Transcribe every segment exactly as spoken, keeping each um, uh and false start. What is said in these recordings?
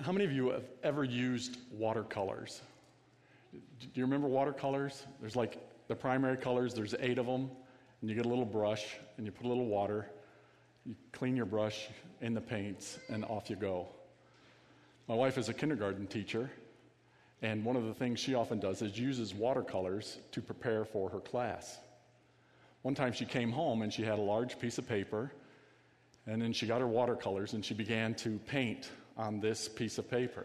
How many of you have ever used watercolors? Do you remember watercolors? There's like the primary colors, there's eight of them, and you get a little brush, and you put a little water, you clean your brush in the paints, and off you go. My wife is a kindergarten teacher, and one of the things she often does is uses watercolors to prepare for her class. One time she came home, and she had a large piece of paper, and then she got her watercolors, and she began to paint on this piece of paper.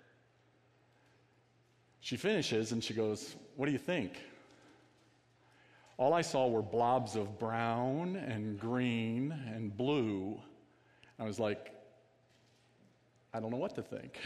She finishes, and she goes, "What do you think?" All I saw were blobs of brown and green and blue. I was like, I don't know what to think.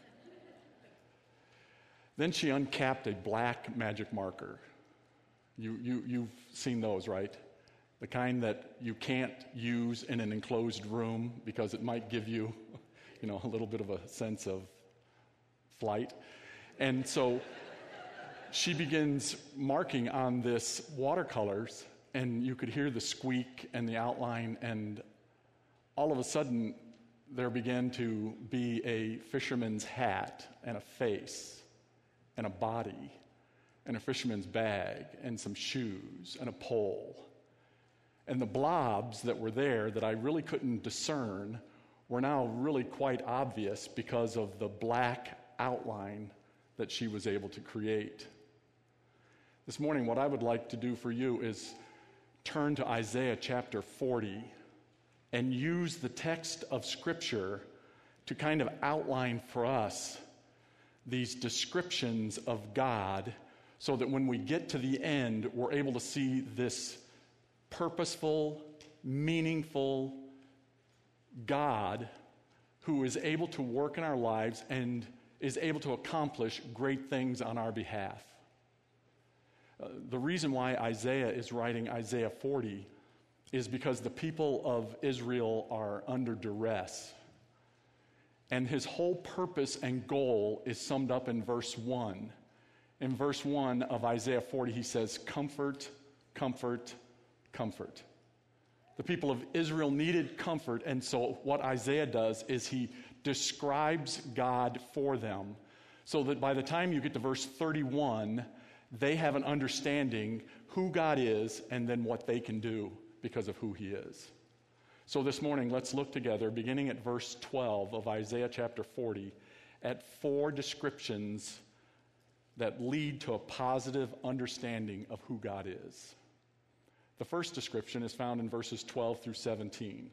Then she uncapped a black magic marker. You, you, you've seen those, right? The kind that you can't use in an enclosed room because it might give you, you know, a little bit of a sense of flight. And so she begins marking on this watercolors, and you could hear the squeak and the outline, and all of a sudden there began to be a fisherman's hat and a face and a body and a fisherman's bag and some shoes and a pole. And the blobs that were there that I really couldn't discern were now really quite obvious because of the black outline that she was able to create. This morning, what I would like to do for you is turn to Isaiah chapter forty and use the text of Scripture to kind of outline for us these descriptions of God so that when we get to the end, we're able to see this purposeful, meaningful God who is able to work in our lives and is able to accomplish great things on our behalf. Uh, the reason why Isaiah is writing Isaiah forty is because the people of Israel are under duress. And his whole purpose and goal is summed up in verse one. In verse one of Isaiah forty, he says, "Comfort, comfort, comfort." The people of Israel needed comfort, and so what Isaiah does is he describes God for them so that by the time you get to verse thirty-one, they have an understanding who God is and then what they can do because of who he is. So this morning, let's look together, beginning at verse twelve of Isaiah chapter forty, at four descriptions that lead to a positive understanding of who God is. The first description is found in verses twelve through seventeen.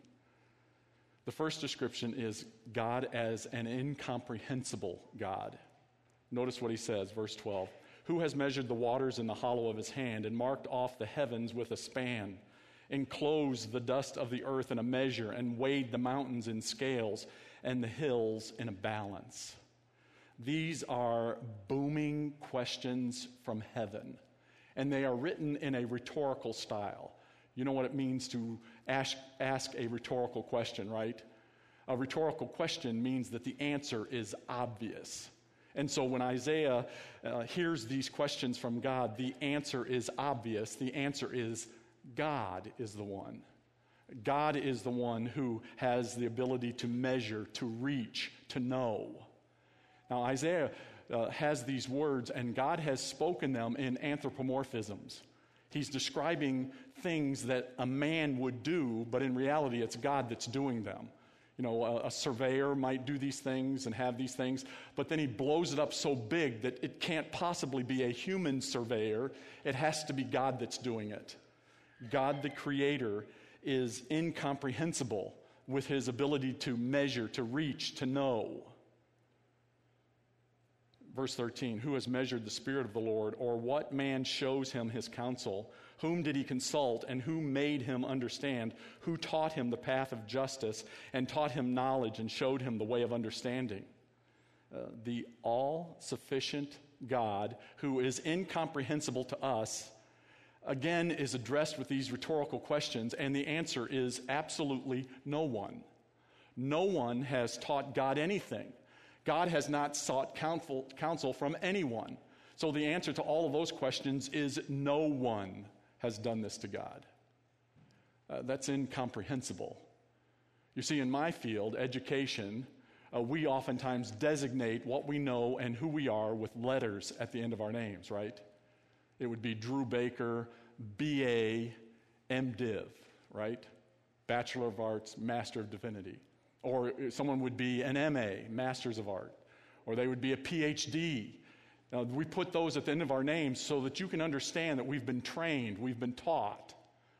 The first description is God as an incomprehensible God. Notice what he says, verse twelve. "Who has measured the waters in the hollow of his hand and marked off the heavens with a span, enclosed the dust of the earth in a measure, and weighed the mountains in scales and the hills in a balance?" These are booming questions from heaven, and they are written in a rhetorical style. You know what it means to ask, ask a rhetorical question, right? A rhetorical question means that the answer is obvious. And so when Isaiah uh, hears these questions from God, the answer is obvious. The answer is God is the one. God is the one who has the ability to measure, to reach, to know. Now, Isaiah uh, has these words, and God has spoken them in anthropomorphisms. He's describing things that a man would do, but in reality, it's God that's doing them. You know, a, a surveyor might do these things and have these things, but then he blows it up so big that it can't possibly be a human surveyor. It has to be God that's doing it. God, the Creator, is incomprehensible with his ability to measure, to reach, to know. Verse thirteen, "Who has measured the Spirit of the Lord, or what man shows him his counsel? Whom did he consult, and who made him understand? Who taught him the path of justice, and taught him knowledge, and showed him the way of understanding?" Uh, the all-sufficient God, who is incomprehensible to us, again is addressed with these rhetorical questions, and the answer is absolutely no one. No one has taught God anything. God has not sought counsel, counsel from anyone. So the answer to all of those questions is no one has done this to God. Uh, that's incomprehensible. You see, in my field, education, uh, we oftentimes designate what we know and who we are with letters at the end of our names, right? It would be Drew Baker, B A, MDiv, right? Bachelor of Arts, Master of Divinity. Or someone would be an M A, Masters of Art. Or they would be a P H D. Now, we put those at the end of our names so that you can understand that we've been trained, we've been taught.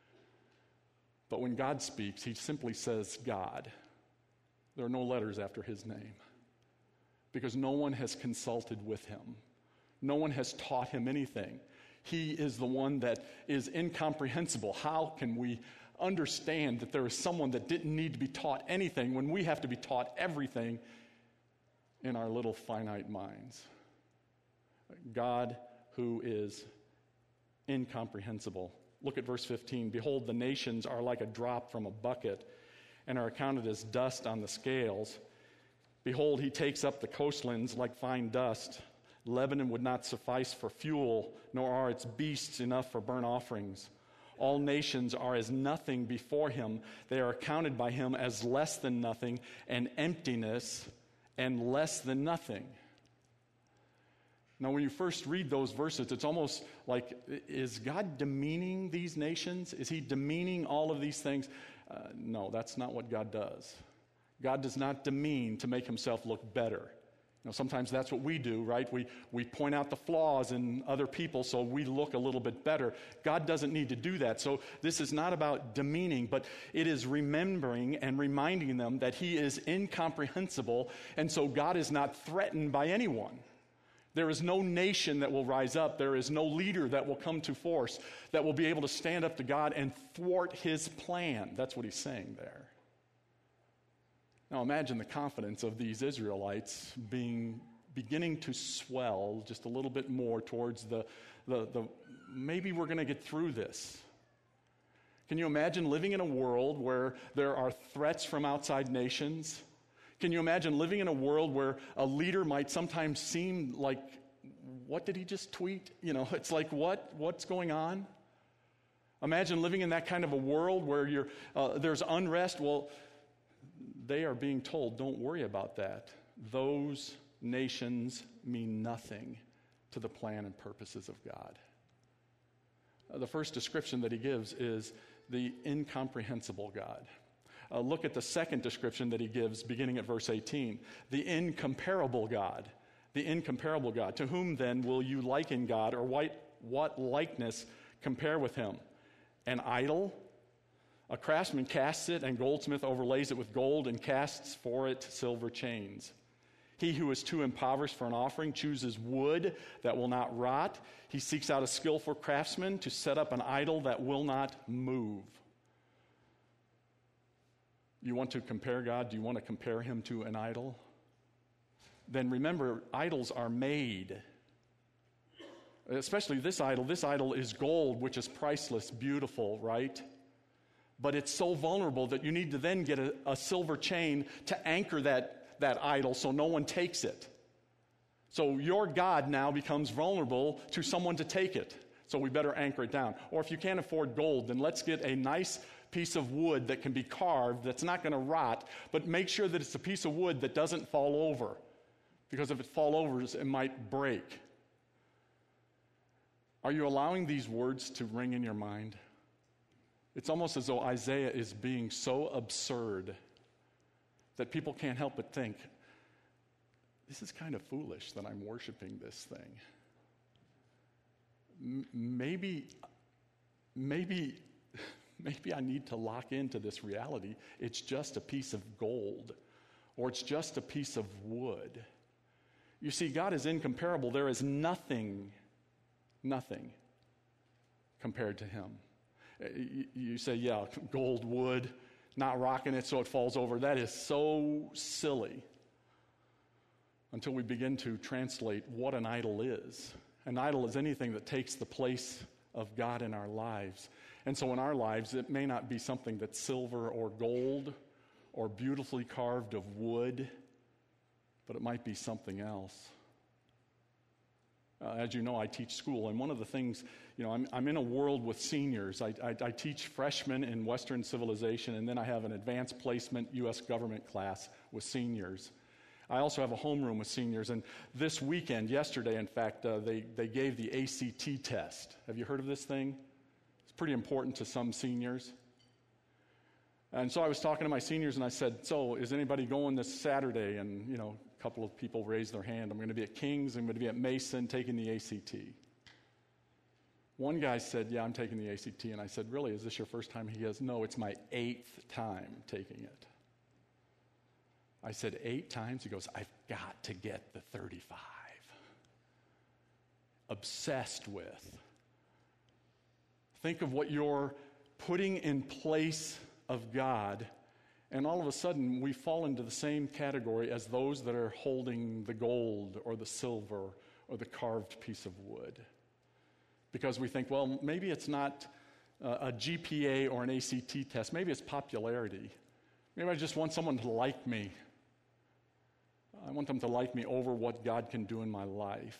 But when God speaks, he simply says God. There are no letters after his name because no one has consulted with him. No one has taught him anything. He is the one that is incomprehensible. How can we understand that there is someone that didn't need to be taught anything when we have to be taught everything in our little finite minds? God who is incomprehensible. Look at verse fifteen. Behold, the nations are like a drop from a bucket and are accounted as dust on the scales. Behold, he takes up the coastlands like fine dust. Lebanon would not suffice for fuel, nor are its beasts enough for burnt offerings. All nations are as nothing before him. They are accounted by him as less than nothing, and emptiness and less than nothing. Now, when you first read those verses, it's almost like, is God demeaning these nations? Is he demeaning all of these things? Uh, no, that's not what God does. God does not demean to make himself look better. You know, sometimes that's what we do, right? We we point out the flaws in other people so we look a little bit better. God doesn't need to do that. So this is not about demeaning, but it is remembering and reminding them that he is incomprehensible, and so God is not threatened by anyone. There is no nation that will rise up. There is no leader that will come to force that will be able to stand up to God and thwart his plan. That's what he's saying there. Now imagine the confidence of these Israelites being beginning to swell just a little bit more towards the, the, the maybe we're going to get through this. Can you imagine living in a world where there are threats from outside nations? Can you imagine living in a world where a leader might sometimes seem like, what did he just tweet? You know, it's like, what? What's going on? Imagine living in that kind of a world where you're, uh, there's unrest. Well, they are being told, don't worry about that. Those nations mean nothing to the plan and purposes of God. Uh, the first description that he gives is the incomprehensible God. Uh, look at the second description that he gives beginning at verse eighteen. The incomparable God. The incomparable God. To whom then will you liken God, or what, what likeness compare with him? An idol? A craftsman casts it, and goldsmith overlays it with gold and casts for it silver chains. He who is too impoverished for an offering chooses wood that will not rot. He seeks out a skillful craftsman to set up an idol that will not move. You want to compare God? Do you want to compare him to an idol? Then remember, idols are made. Especially this idol. This idol is gold, which is priceless, beautiful, right? But it's so vulnerable that you need to then get a, a silver chain to anchor that, that idol so no one takes it. So your God now becomes vulnerable to someone to take it. So we better anchor it down. Or if you can't afford gold, then let's get a nice piece of wood that can be carved that's not going to rot, but make sure that it's a piece of wood that doesn't fall over. Because if it falls over, it might break. Are you allowing these words to ring in your mind? It's almost as though Isaiah is being so absurd that people can't help but think, this is kind of foolish that I'm worshiping this thing. M- maybe, maybe, maybe I need to lock into this reality. It's just a piece of gold, or it's just a piece of wood. You see, God is incomparable. There is nothing, nothing compared to him. You say, yeah, gold, wood, not rocking it so it falls over. That is so silly until we begin to translate what an idol is. An idol is anything that takes the place of God in our lives. And so in our lives, it may not be something that's silver or gold or beautifully carved of wood, but it might be something else. Uh, as you know, I teach school, and one of the things, you know, I'm, I'm in a world with seniors. I, I, I teach freshmen in Western civilization, and then I have an advanced placement U S government class with seniors. I also have a homeroom with seniors, and this weekend, yesterday, in fact, uh, they, they gave the A C T test. Have you heard of this thing? It's pretty important to some seniors. And so I was talking to my seniors, and I said, so is anybody going this Saturday? And, you know, a couple of people raised their hand. I'm going to be at King's. I'm going to be at Mason taking the A C T. One guy said, yeah, I'm taking the A C T. And I said, really, is this your first time? He goes, no, it's my eighth time taking it. I said, eight times? He goes, I've got to get the thirty-five. Obsessed with. Think of what you're putting in place of God, and all of a sudden we fall into the same category as those that are holding the gold or the silver or the carved piece of wood. Because we think, well, maybe it's not a G P A or an A C T test. Maybe it's popularity. Maybe I just want someone to like me. I want them to like me over what God can do in my life.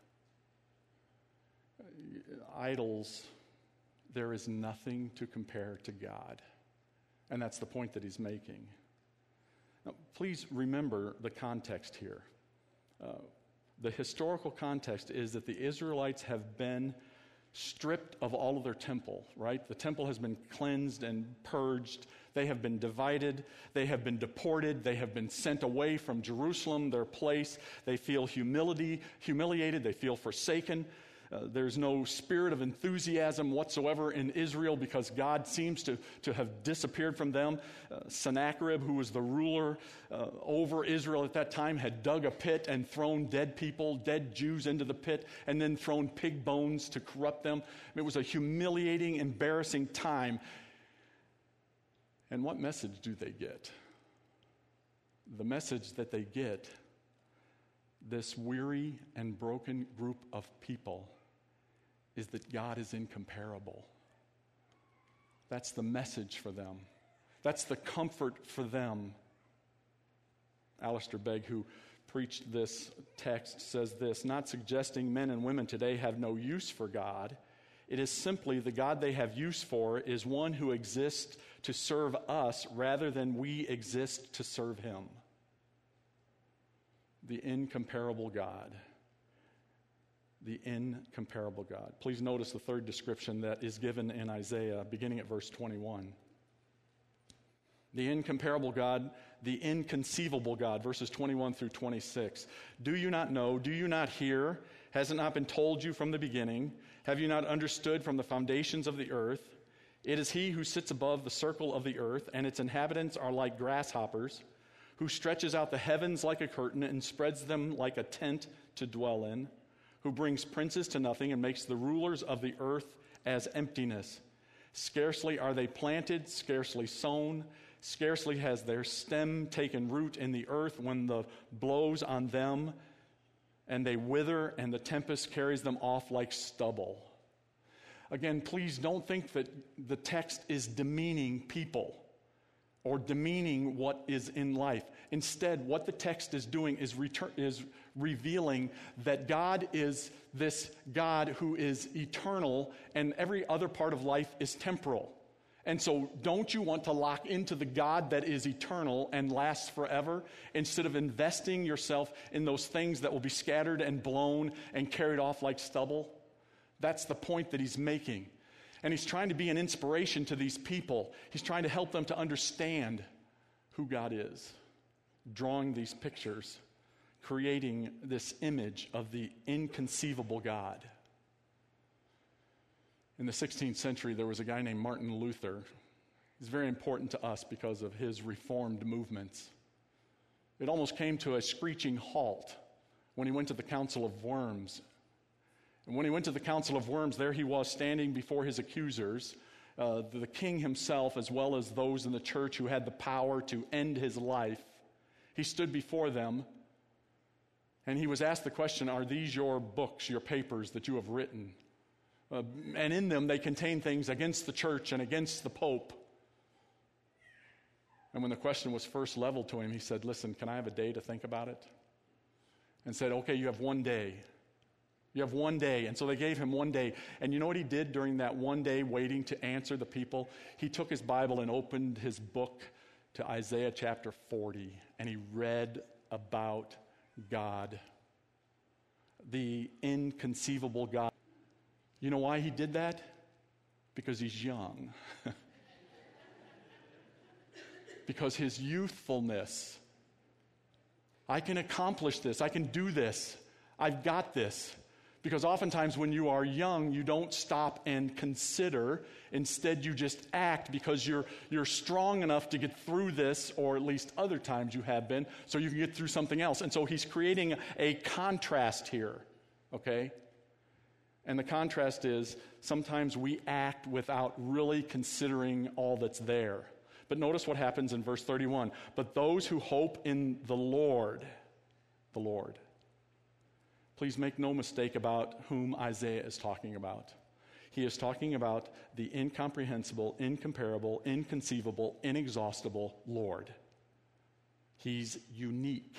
Idols, there is nothing to compare to God. And that's the point that he's making. Now, please remember the context here. Uh, the historical context is that the Israelites have been stripped of all of their temple, right? The temple has been cleansed and purged. They have been divided. They have been deported. They have been sent away from Jerusalem, their place. They feel humility, humiliated. They feel forsaken. Uh, there's no spirit of enthusiasm whatsoever in Israel because God seems to, to have disappeared from them. Uh, Sennacherib, who was the ruler uh, over Israel at that time, had dug a pit and thrown dead people, dead Jews into the pit, and then thrown pig bones to corrupt them. It was a humiliating, embarrassing time. And what message do they get? The message that they get, this weary and broken group of people, is that God is incomparable. That's the message for them. That's the comfort for them. Alistair Begg, who preached this text, says this, not suggesting men and women today have no use for God. It is simply the God they have use for is one who exists to serve us rather than we exist to serve him. The incomparable God. The incomparable God. Please notice the third description that is given in Isaiah, beginning at verse twenty-one. The incomparable God, the inconceivable God, verses twenty-one through twenty-six. Do you not know? Do you not hear? Has it not been told you from the beginning? Have you not understood from the foundations of the earth? It is he who sits above the circle of the earth, and its inhabitants are like grasshoppers, who stretches out the heavens like a curtain and spreads them like a tent to dwell in, who brings princes to nothing and makes the rulers of the earth as emptiness. Scarcely are they planted, scarcely sown, scarcely has their stem taken root in the earth when the blows on them, and they wither, and the tempest carries them off like stubble. Again, please don't think that the text is demeaning people or demeaning what is in life. Instead, what the text is doing is, return, is revealing that God is this God who is eternal and every other part of life is temporal. And so don't you want to lock into the God that is eternal and lasts forever instead of investing yourself in those things that will be scattered and blown and carried off like stubble? That's the point that he's making. And he's trying to be an inspiration to these people. He's trying to help them to understand who God is, drawing these pictures, creating this image of the inconceivable God. In the sixteenth century, there was a guy named Martin Luther. He's very important to us because of his reformed movements. It almost came to a screeching halt when he went to the Council of Worms. And when he went to the Council of Worms, there he was standing before his accusers, uh, the king himself, as well as those in the church who had the power to end his life. He stood before them, and he was asked the question, are these your books, your papers that you have written? Uh, and in them, they contain things against the church and against the Pope. And when the question was first leveled to him, he said, listen, can I have a day to think about it? And said, okay, you have one day. You have one day. And so they gave him one day. And you know what he did during that one day waiting to answer the people? He took his Bible and opened his book to Isaiah chapter forty, and he read about God, the inconceivable God. You know why he did that? Because he's young. Because his youthfulness. I can accomplish this. I can do this. I've got this. Because oftentimes when you are young, you don't stop and consider. Instead, you just act because you're you're strong enough to get through this, or at least other times you have been, so you can get through something else. And so he's creating a contrast here, okay? And the contrast is sometimes we act without really considering all that's there. But notice what happens in verse thirty-one. But those who hope in the Lord, the Lord. Please make no mistake about whom Isaiah is talking about. He is talking about the incomprehensible, incomparable, inconceivable, inexhaustible Lord. He's unique.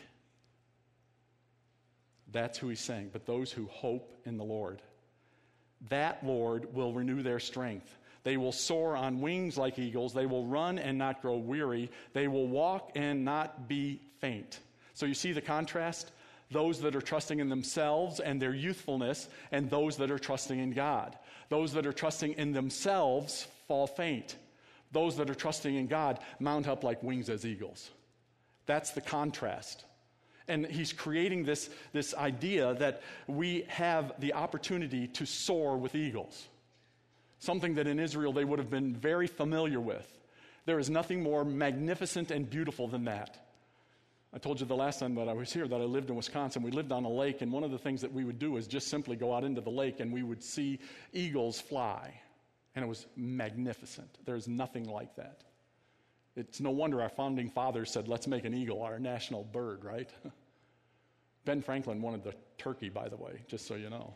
That's who he's saying. But those who hope in the Lord. That Lord will renew their strength. They will soar on wings like eagles. They will run and not grow weary. They will walk and not be faint. So you see the contrast? Those that are trusting in themselves and their youthfulness, and those that are trusting in God. Those that are trusting in themselves fall faint. Those that are trusting in God mount up like wings as eagles. That's the contrast. And he's creating this, this idea that we have the opportunity to soar with eagles. Something that in Israel they would have been very familiar with. There is nothing more magnificent and beautiful than that. I told you the last time that I was here that I lived in Wisconsin. We lived on a lake, and one of the things that we would do is just simply go out into the lake and we would see eagles fly. And it was magnificent. There's nothing like that. It's no wonder our founding fathers said, let's make an eagle our national bird, right? Ben Franklin wanted the turkey, by the way, just so you know.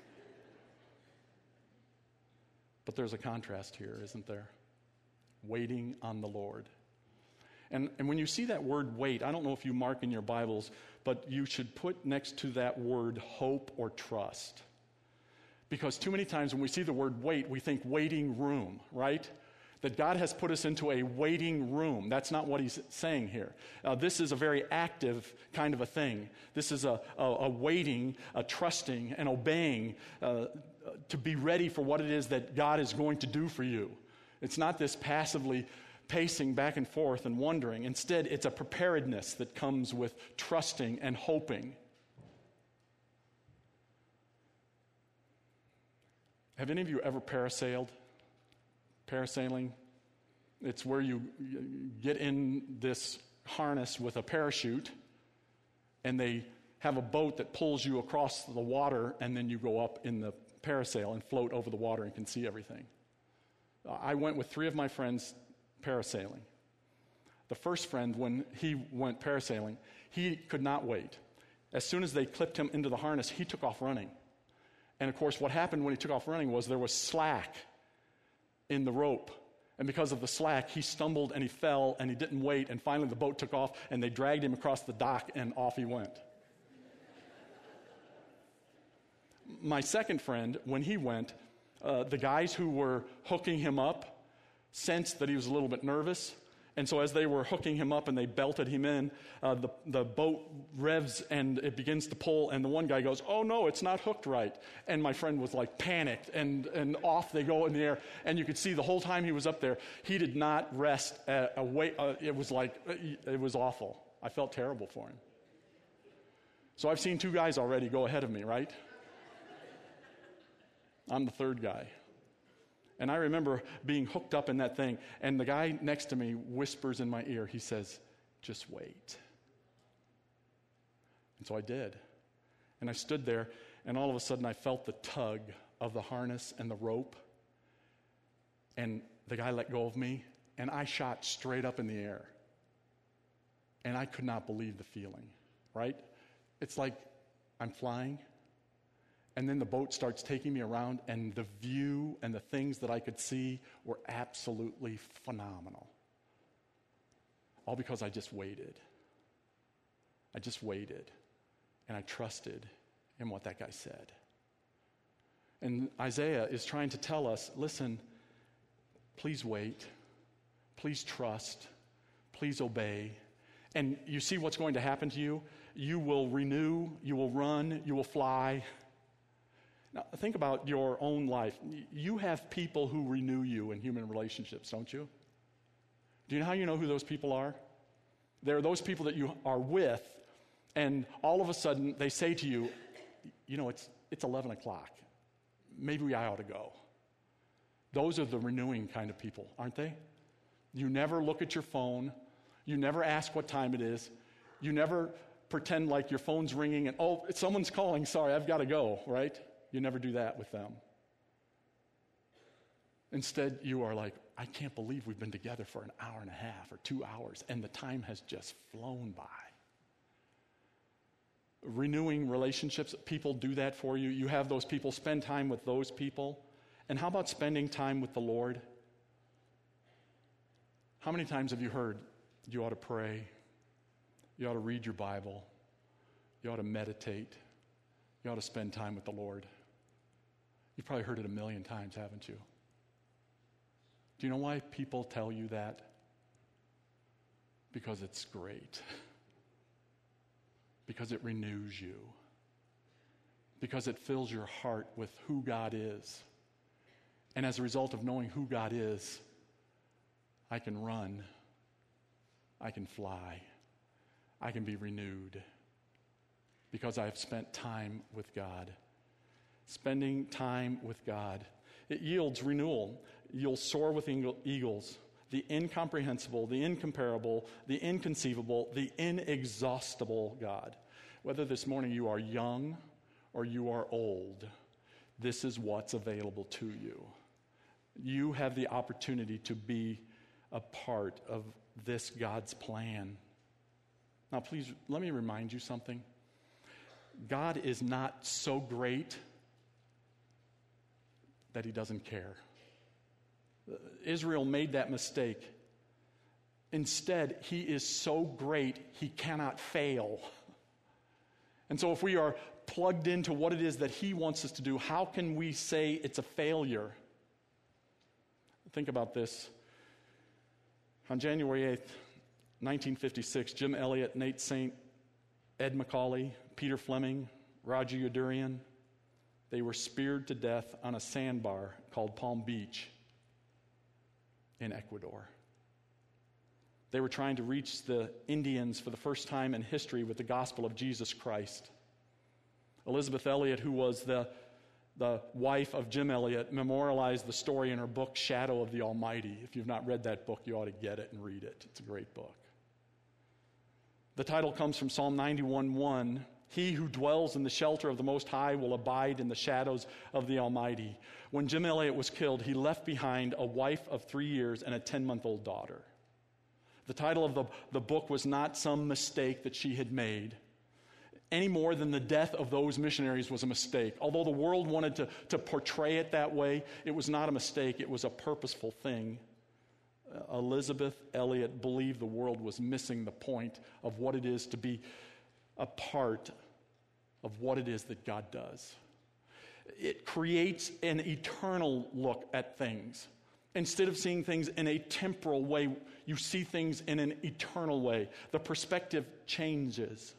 But there's a contrast here, isn't there? Waiting on the Lord. And, and when you see that word wait, I don't know if you mark in your Bibles, but you should put next to that word hope or trust. Because too many times when we see the word wait, we think waiting room, right? That God has put us into a waiting room. That's not what he's saying here. Uh, this is a very active kind of a thing. This is a, a, a waiting, a trusting, and obeying uh, to be ready for what it is that God is going to do for you. It's not this passively pacing back and forth and wondering. Instead, it's a preparedness that comes with trusting and hoping. Have any of you ever parasailed? Parasailing? It's where you get in this harness with a parachute, and they have a boat that pulls you across the water, and then you go up in the parasail and float over the water and can see everything. I went with three of my friends parasailing. The first friend, when he went parasailing, he could not wait. As soon as they clipped him into the harness, he took off running. And of course, what happened when he took off running was there was slack in the rope. And because of the slack, he stumbled and he fell and he didn't wait. And finally the boat took off and they dragged him across the dock and off he went. My second friend, when he went, uh, the guys who were hooking him up sensed that he was a little bit nervous. And so as they were hooking him up and they belted him in, uh, the, the boat revs and it begins to pull, and the one guy goes, oh no, it's not hooked right. And my friend was like panicked, and, and off they go in the air. And you could see the whole time he was up there, he did not rest uh, away. Uh, it was like, it was awful. I felt terrible for him. So I've seen two guys already go ahead of me, right? I'm the third guy. And I remember being hooked up in that thing, and the guy next to me whispers in my ear, he says, just wait. And so I did. And I stood there, and all of a sudden I felt the tug of the harness and the rope, and the guy let go of me, and I shot straight up in the air. And I could not believe the feeling, right? It's like I'm flying, and then the boat starts taking me around, and the view and the things that I could see were absolutely phenomenal. All because I just waited. I just waited, and I trusted in what that guy said. And Isaiah is trying to tell us, listen, please wait, please trust, please obey. And you see what's going to happen to you? you will renew, you will run, you will fly. Now, think about your own life. You have people who renew you in human relationships, don't you? Do you know how you know who those people are? They're those people that you are with, and all of a sudden they say to you, you know, it's it's eleven o'clock. Maybe I ought to go. Those are the renewing kind of people, aren't they? You never look at your phone. You never ask what time it is. You never pretend like your phone's ringing and, oh, someone's calling, sorry, I've got to go, right? You never do that with them. Instead, you are like, I can't believe we've been together for an hour and a half or two hours, and the time has just flown by. Renewing relationships, people do that for you. You have those people, spend time with those people. And how about spending time with the Lord? How many times have you heard you ought to pray, you ought to read your Bible, you ought to meditate, you ought to spend time with the Lord? You've probably heard it a million times, haven't you? Do you know why people tell you that? Because it's great. Because it renews you. Because it fills your heart with who God is. And as a result of knowing who God is, I can run, I can fly, I can be renewed. Because I have spent time with God. Spending time with God. It yields renewal. You'll soar with eagles. The incomprehensible, the incomparable, the inconceivable, the inexhaustible God. Whether this morning you are young or you are old, this is what's available to you. You have the opportunity to be a part of this God's plan. Now, please, let me remind you something. God is not so great that he doesn't care. Israel made that mistake. Instead, he is so great, he cannot fail. And so if we are plugged into what it is that he wants us to do, how can we say it's a failure? Think about this. On January eighth, nineteen fifty-six, Jim Elliot, Nate Saint, Ed McCauley, Peter Fleming, Roger Youderian, they were speared to death on a sandbar called Palm Beach in Ecuador. They were trying to reach the Indians for the first time in history with the gospel of Jesus Christ. Elizabeth Elliot, who was the, the wife of Jim Elliot, memorialized the story in her book, Shadow of the Almighty. If you've not read that book, you ought to get it and read it. It's a great book. The title comes from Psalm ninety-one one. He who dwells in the shelter of the Most High will abide in the shadows of the Almighty. When Jim Elliot was killed, he left behind a wife of three years and a ten-month-old daughter. The title of the, the book was not some mistake that she had made, any more than the death of those missionaries was a mistake. Although the world wanted to, to portray it that way, it was not a mistake. It was a purposeful thing. Uh, Elizabeth Elliot believed the world was missing the point of what it is to be a part of what it is that God does. It creates an eternal look at things. Instead of seeing things in a temporal way, you see things in an eternal way. The perspective changes.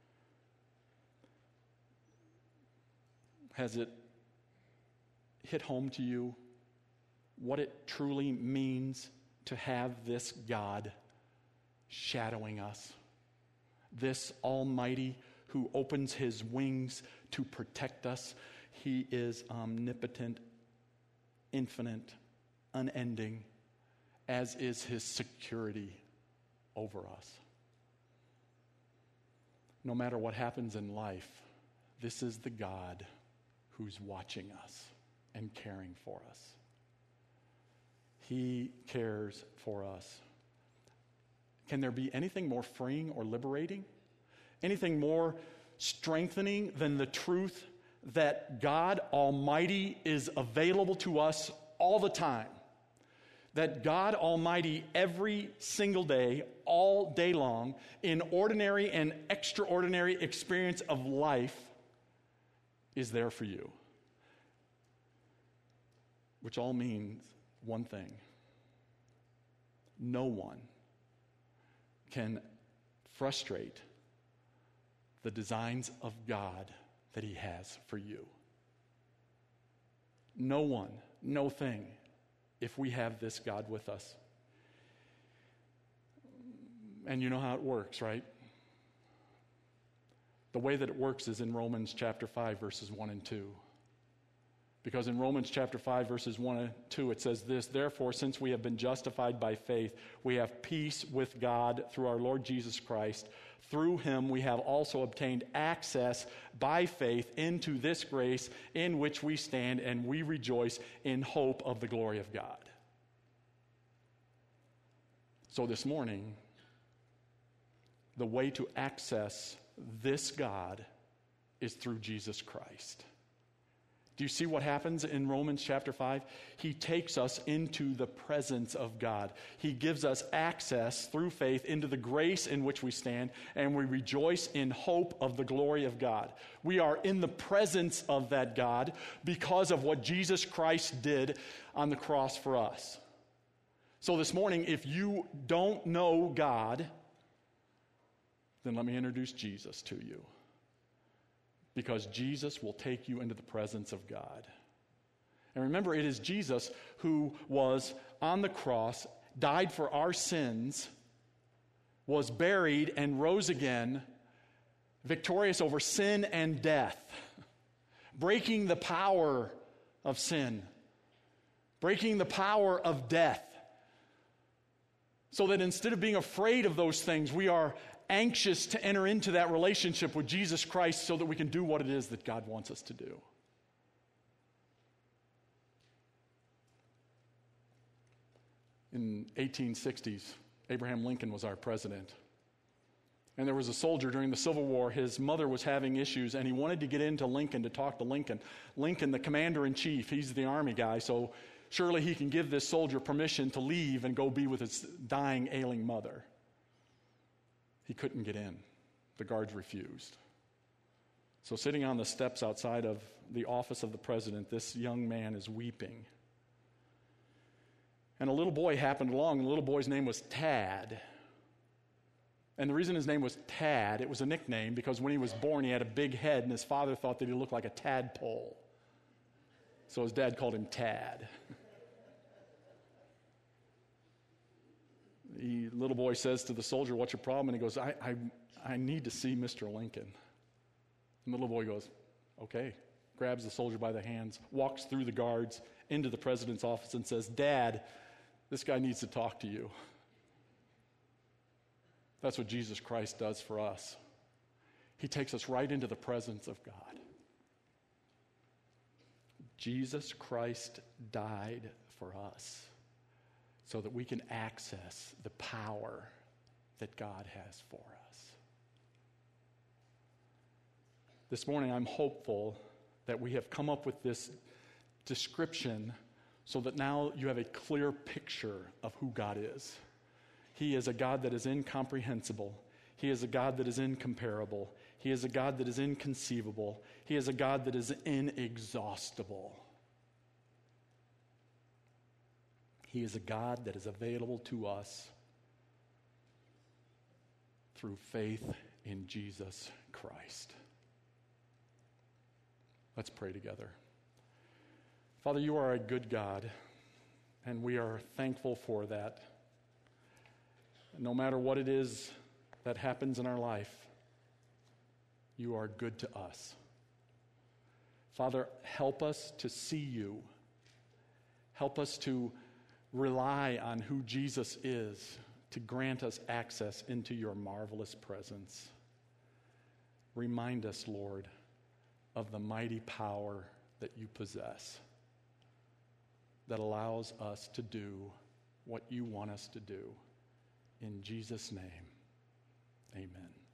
Has it hit home to you what it truly means to have this God shadowing us? This Almighty who opens his wings to protect us. He is omnipotent, infinite, unending, as is his security over us. No matter what happens in life, this is the God who's watching us and caring for us. He cares for us. Can there be anything more freeing or liberating? Anything more strengthening than the truth that God Almighty is available to us all the time? That God Almighty every single day, all day long, in ordinary and extraordinary experience of life, is there for you. Which all means one thing. No one can frustrate the designs of God that he has for you. No one, no thing, if we have this God with us. And you know how it works, right? The way that it works is in Romans chapter five, verses one and two. Because in Romans chapter five, verses one and two, it says this, "Therefore, since we have been justified by faith, we have peace with God through our Lord Jesus Christ. Through him we have also obtained access by faith into this grace in which we stand, and we rejoice in hope of the glory of God." So this morning, the way to access this God is through Jesus Christ. Do you see what happens in Romans chapter five? He takes us into the presence of God. He gives us access through faith into the grace in which we stand, and we rejoice in hope of the glory of God. We are in the presence of that God because of what Jesus Christ did on the cross for us. So this morning, if you don't know God, then let me introduce Jesus to you. Because Jesus will take you into the presence of God. And remember, it is Jesus who was on the cross, died for our sins, was buried, and rose again, victorious over sin and death, breaking the power of sin, breaking the power of death, so that instead of being afraid of those things, we are anxious to enter into that relationship with Jesus Christ so that we can do what it is that God wants us to do. In eighteen sixties, Abraham Lincoln was our president. And there was a soldier during the Civil War. His mother was having issues, and he wanted to get into Lincoln to talk to Lincoln. Lincoln, the commander-in-chief, he's the Army guy, so surely he can give this soldier permission to leave and go be with his dying, ailing mother. He couldn't get in. The guards refused. So sitting on the steps outside of the office of the president, this young man is weeping. And a little boy happened along. The little boy's name was Tad. And the reason his name was Tad, it was a nickname because when he was born, he had a big head, and his father thought that he looked like a tadpole. So his dad called him Tad. The little boy says to the soldier, "What's your problem?" And he goes, I, I, I need to see Mister Lincoln. And the little boy goes, "Okay." Grabs the soldier by the hands, walks through the guards into the president's office and says, "Dad, this guy needs to talk to you." That's what Jesus Christ does for us. He takes us right into the presence of God. Jesus Christ died for us so that we can access the power that God has for us. This morning, I'm hopeful that we have come up with this description so that now you have a clear picture of who God is. He is a God that is incomprehensible. He is a God that is incomparable. He is a God that is inconceivable. He is a God that is inexhaustible. He is a God that is available to us through faith in Jesus Christ. Let's pray together. Father, you are a good God, and we are thankful for that. No matter what it is that happens in our life, you are good to us. Father, help us to see you. Help us to rely on who Jesus is to grant us access into your marvelous presence. Remind us, Lord, of the mighty power that you possess that allows us to do what you want us to do. In Jesus' name, amen.